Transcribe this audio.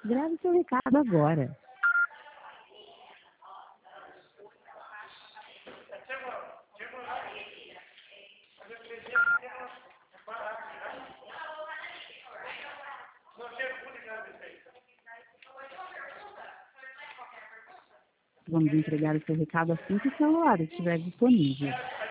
Grave seu recado agora. Vamos entregar o seu recado assim que o celular estiver disponível.